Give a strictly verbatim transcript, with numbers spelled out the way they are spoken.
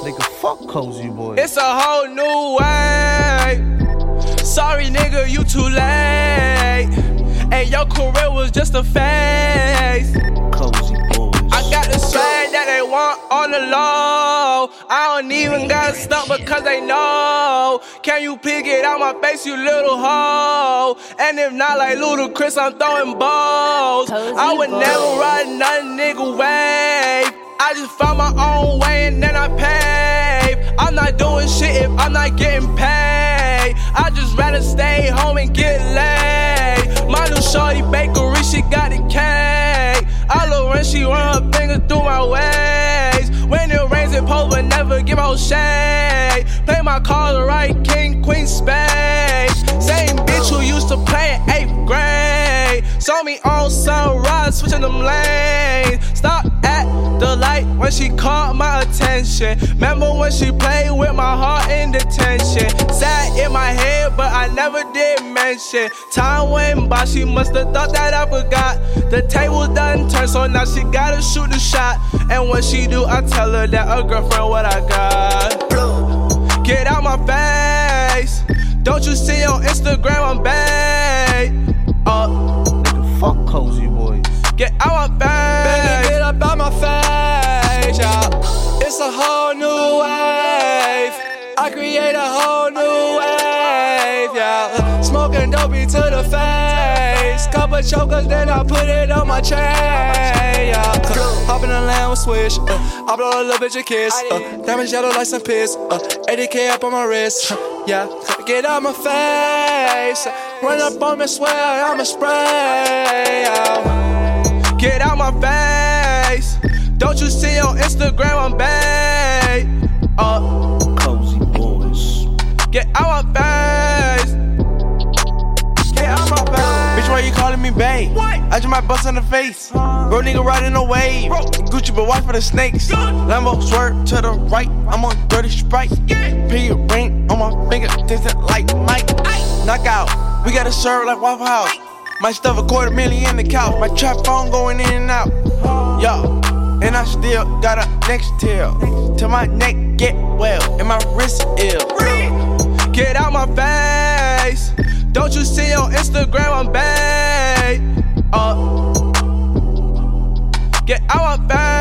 Nigga, fuck Cozy Boy. It's a whole new way. Sorry, nigga, you too late. And your career was just a phase. Cozy Boys. I got the swag that they want on the low. I don't even gotta stunt because they know. Can you please get out my face, you little hoe? And if not like Ludacris, I'm throwing balls. Cozy I would Boy. never ride another nigga wave. I just found my own way and then I pave. I'm not doing shit if I'm not getting paid. I just rather stay home and get laid. My new shorty bakery, she got the cake. I love when she run her fingers through my waist. When it rains, it pours, but never give out shade. Play my cards right, king, queen, spade. Same bitch who used to play in eighth grade. Saw me on Sunrise, switching them lanes. Stop at the light when she caught my attention. Remember when she played with my heart in detention. Sat in my head, but I never did mention. Time went by, she must've thought that I forgot. The table done turned, so now she gotta shoot the shot. And when she do, I tell her that a girlfriend what I got. Get out my face. Don't you see on Instagram I'm bae? Uh, Nigga, fuck Cozy Boys. get out my face. Baby, get up out my face, yeah. It's a whole new wave. I create a whole new wave, yeah. Smoking dopey to the face. Couple chokers, then I put it on my chain, yeah. Hop in the land with Swish, uh, I blow a little bitch a kiss. Uh, diamonds yellow like some piss. Uh, eighty K up on my wrist, uh, yeah. Get out my face. Run up on me, swear I'ma spray, yeah. Get out my face. Don't you see on Instagram I'm bae? Uh, Cozy Boys. get out my face. Get out my face. Bitch, why you calling me bae? I just might bust in the face. Bro, nigga riding a wave. Gucci, but watch for the snakes. Lambo swerve to the right. I'm on dirty Sprite. Pig ring on my finger, distant like Mike. Knockout. We gotta serve like Waffle House. Might stuff a quarter million in the couch. My trap phone going in and out. Yo, and I still got a next tail. Till my neck get well and my wrist ill. Get out my face. Don't you see on Instagram I'm bae? Uh, get out my face.